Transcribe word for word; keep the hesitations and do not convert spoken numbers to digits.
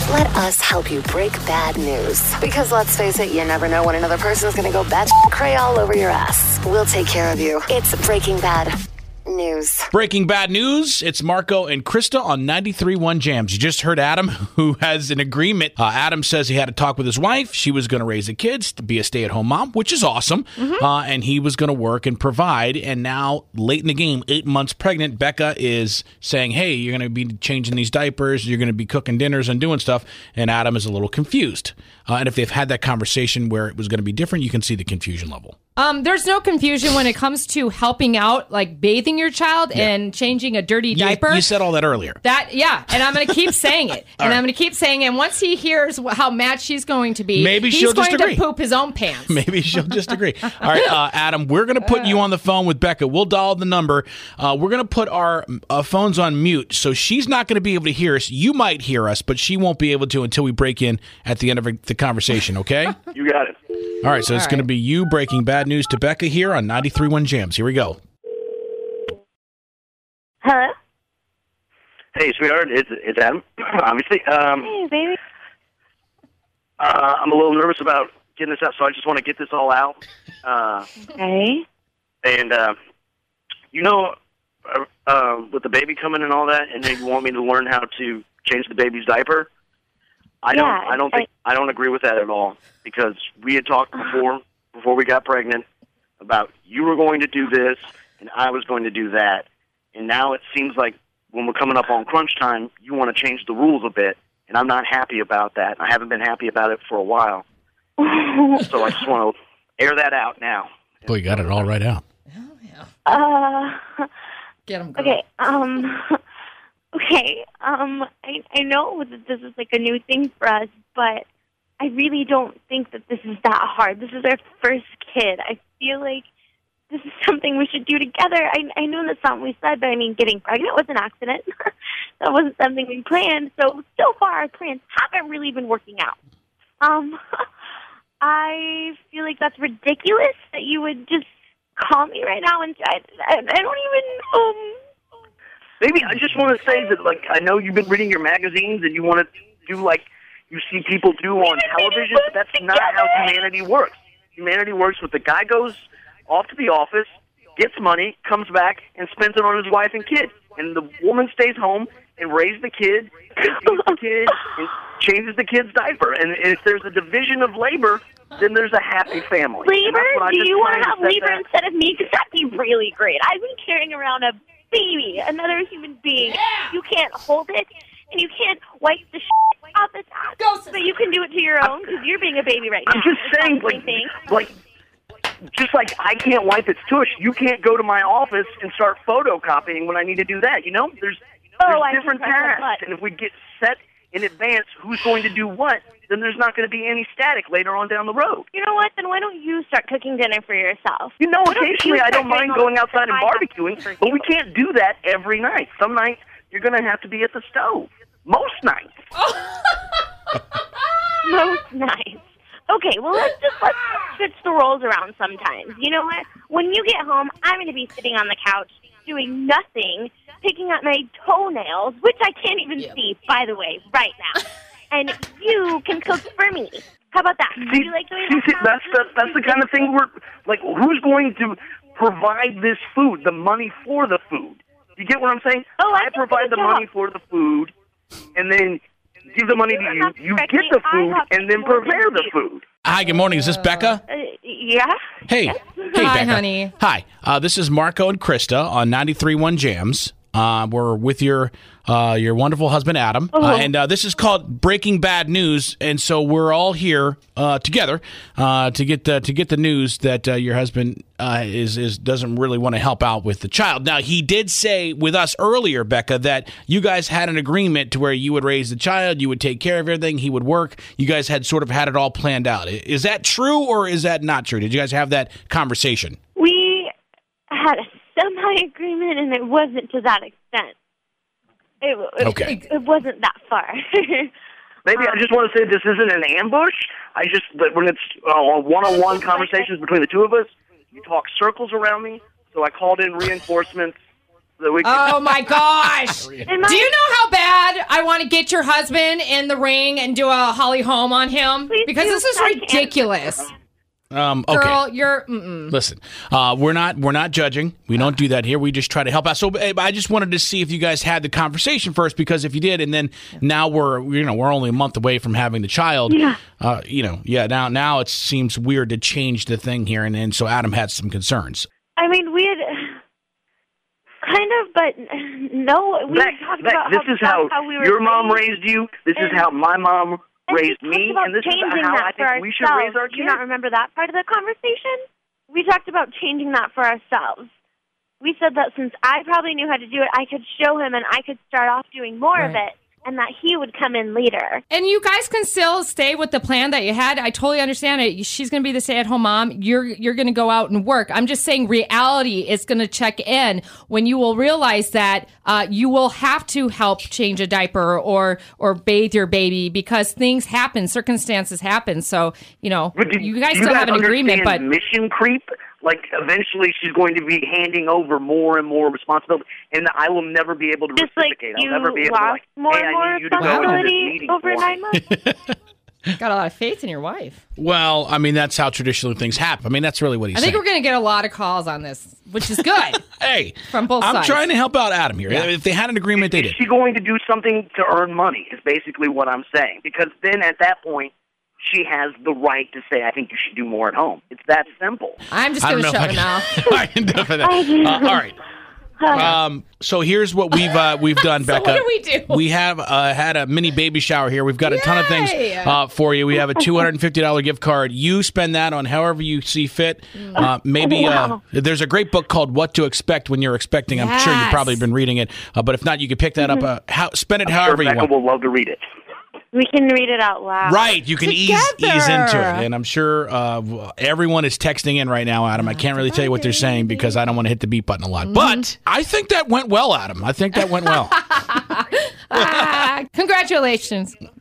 Let us help you break bad news. Because let's face it, you never know when another person is going to go bat cray all over your ass. We'll take care of you. It's Breaking Bad News. Breaking Bad News. It's Marco and Krista on ninety-three point one Jams. You just heard Adam, who has an agreement. Uh, Adam says he had a talk with his wife. She was going to raise the kids, to be a stay-at-home mom, which is awesome. Mm-hmm. Uh, and he was going to work and provide. And now, late in the game, eight months pregnant, Becca is saying, hey, you're going to be changing these diapers. You're going to be cooking dinners and doing stuff. And Adam is a little confused. Uh, and if they've had that conversation where it was going to be different, you can see the confusion level. Um, there's no confusion when it comes to helping out, like bathing your child Yeah. and changing a dirty You, diaper. you said all that earlier. That yeah, and I'm going to keep saying it, and right. I'm going to keep saying it. And once he hears wh- how mad she's going to be, Maybe he's she'll going just agree. to poop his own pants. Maybe she'll just agree. All right, uh, Adam, we're going to put you on the phone with Becca. We'll dial the number. Uh, we're going to put our uh, phones on mute, so she's not going to be able to hear us. You might hear us, but she won't be able to until we break in at the end of the conversation, okay? You got it. All right, so it's All going to right. be you breaking bad news to Becca here on ninety-three point one Jams. Here we go. Hello? Hey, sweetheart, it's it's Adam. Obviously, um, Hey, baby. uh, I'm a little nervous about getting this out, so I just want to get this all out. Uh, Hey. and uh, you know, uh, uh, with the baby coming and all that, and then you want me to learn how to change the baby's diaper. I don't. Yeah, I don't think. I don't agree with that at all, because we had talked before, before we got pregnant, about you were going to do this and I was going to do that, and now it seems like when we're coming up on crunch time, you want to change the rules a bit, and I'm not happy about that. I haven't been happy about it for a while, so I just want to air that out now. Boy, you got it all right out. Uh, Get him. Girl. okay, um, okay, um, I, I know that this is like a new thing for us, but I really don't think that this is that hard. This is our first kid. I feel like this is something we should do together. I, I know that's not what we said, but I mean, getting pregnant was an accident. That wasn't something we planned, so, so far our plans haven't really been working out. Um, I feel like that's ridiculous that you would just call me right now and I, I, I don't even, um... Maybe I just want to say that, like, I know you've been reading your magazines and you want to do like you see people do on television, but that's not how humanity works. Humanity works with the guy goes off to the office, gets money, comes back, and spends it on his wife and kid. And the woman stays home and raises the kid, and feeds the kid, and changes the kid's diaper. And if there's a division of labor, then there's a happy family. Labor? Do you want to have labor that. instead of me? Because that'd be really great. I've been carrying around a baby, another human being. Yeah. You can't hold it, and you can't wipe the shit off its ass. Go, But you can do it to your own because you're being a baby right now. I'm just It's saying, not the like, same thing. like, just like I can't wipe its tush, you can't go to my office and start photocopying when I need to do that. You know, there's, Oh, there's I can different press the tasks, button. and if we get set in advance who's going to do what, then there's not going to be any static later on down the road. You know what? Then why don't you start cooking dinner for yourself? You know, Why don't occasionally you I don't start doing mind all going the outside and I have to do barbecuing, for but you? we can't do that every night. Some nights you're going to have to be at the stove. Most nights. Most nights. Okay, well, let's just let's switch the roles around sometimes. You know what? When you get home, I'm going to be sitting on the couch doing nothing, picking up my toenails, which I can't even Yep. see, by the way, right now. And you can cook for me. How about that? See, Do you like the way see, that see, sounds? that's the, that's the kind of thing we're like. Who's going to provide this food? The money for the food. You get what I'm saying? Oh, I I think provide so. the money for the food, and then give the money to You're you. not You correct get me. the I food, have and then more than prepare the you. food. Hi, good morning. Is this Becca? Uh, yeah? Hey. Hey, Hi, Becca. honey. Hi. Uh, this is Marco and Krista on ninety-three point one Jams. Uh, we're with your uh, your wonderful husband, Adam. Uh, and uh, this is called Breaking Bad News. And so we're all here uh, together uh, to get the, to get the news that uh, your husband uh, is, is doesn't really want to help out with the child. Now, he did say with us earlier, Becca, that you guys had an agreement to where you would raise the child, you would take care of everything, he would work. You guys had sort of had it all planned out. Is that true or is that not true? Did you guys have that conversation? We had a semi-agreement, and it wasn't to that extent. It, it, Okay. it, it wasn't that far. Maybe I just want to say this isn't an ambush. I just that when it's uh, one-on-one conversations between the two of us, you talk circles around me. So I called in reinforcements so that we could Oh my gosh! Do Am I- you know how bad Dad, I want to get your husband in the ring and do a Holly Holm on him Please because do. this is I can't. ridiculous. Um, okay. Girl, you're. Mm-mm. Listen, uh, we're not we're not judging. We don't do that here. We just try to help out. So eh, I just wanted to see if you guys had the conversation first, because if you did, and then now we're you know we're only a month away from having the child. Yeah. Uh, you know, yeah. Now now it seems weird to change the thing here, and, and so Adam had some concerns. I mean, we had kind of, but no, we Beck, had talked Beck, about this how, is how, how we were your mom raised. raised you. This is and- how my mom And we raised talked me, about and this is changing how that I think for we should raise ourselves. our Do you not kids. remember that part of the conversation? We talked about changing that for ourselves. We said that since I probably knew how to do it, I could show him and I could start off doing more of Right. it, and that he would come in later. And you guys can still stay with the plan that you had. I totally understand it. She's going to be the stay-at-home mom. You're you're going to go out and work. I'm just saying reality is going to check in when you will realize that uh, you will have to help change a diaper or or bathe your baby because things happen, circumstances happen. So, you know, But do- you guys do still guys have an agreement, but understand mission creep. Like, eventually she's going to be handing over more and more responsibility, and I will never be able to Just like reciprocate. you I'll never be able to, lost like, more hey, and I more need you to go into this responsibility meeting over for me. nine months. got a lot of faith in your wife. Well, I mean that's how traditionally things happen. I mean that's really what he's I think saying. we're going to get a lot of calls on this, which is good. Hey, From both I'm sides. trying to help out Adam here. Yeah. If they had an agreement, they Is did. she going to do something to earn money is basically what I'm saying. Because then at that point, she has the right to say, I think you should do more at home. It's that simple. I'm just I going don't to know shut if it I now. can, I can do for that. Uh, all right. Um, so here's what we've uh, we've done, So Becca. what do we do? We have uh, had a mini baby shower here. We've got a ton of things Yay! uh, for you. We have a two hundred fifty dollars gift card. You spend that on however you see fit. Uh, maybe uh, Wow. there's a great book called What to Expect When You're Expecting. I'm sure you've Yes. probably been reading it. Uh, but if not, you could pick that up. Uh, how, spend it however you Rebecca want. will love to read it. We can read it out loud. Right, you can ease Together. ease into it, and I'm sure uh, everyone is texting in right now, Adam. I can't really tell you what they're saying because I don't want to hit the beat button a lot. But I think that went well, Adam. I think that went well. Ah, congratulations.